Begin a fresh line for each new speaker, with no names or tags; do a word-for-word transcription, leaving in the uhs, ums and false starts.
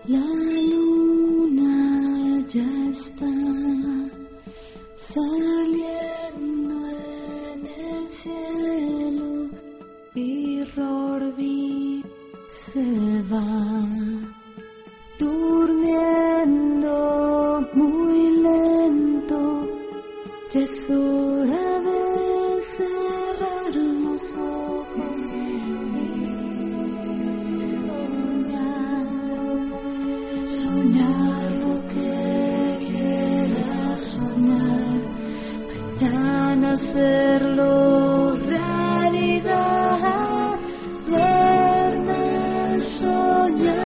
La luna ya está saliendo en el cielo y Rorby se va durmiendo muy lento. Ya es hora de cerrar los ojos y soñar, soñar lo que quieras soñar, mañana hacerlo.